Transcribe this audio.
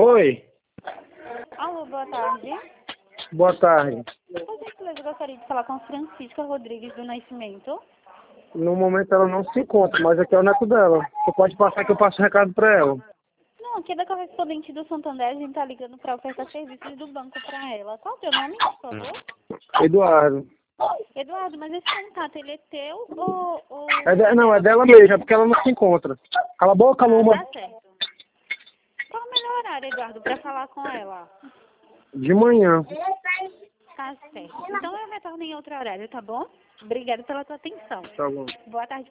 Oi, Alô, boa tarde. boa tarde. Por gentileza, eu gostaria de falar com a Francisca Rodrigues do Nascimento. No momento ela não se encontra, mas aqui é o neto dela. Você pode passar que eu passo o recado pra ela. Não, aqui é da correspondente do Santander, a gente tá ligando para ofertar serviços do banco para ela. Qual é o teu nome, por favor? Eduardo. Eduardo, mas esse contato, ele é teu ou... Não, é dela mesmo, é porque ela não se encontra. Cala a boca, Luma. Tá certo. Qual o melhor horário, Eduardo, para falar com ela? De manhã. Tá certo. Então eu retorno em outro horário, tá bom? Obrigada pela tua atenção. Tá bom. Boa tarde.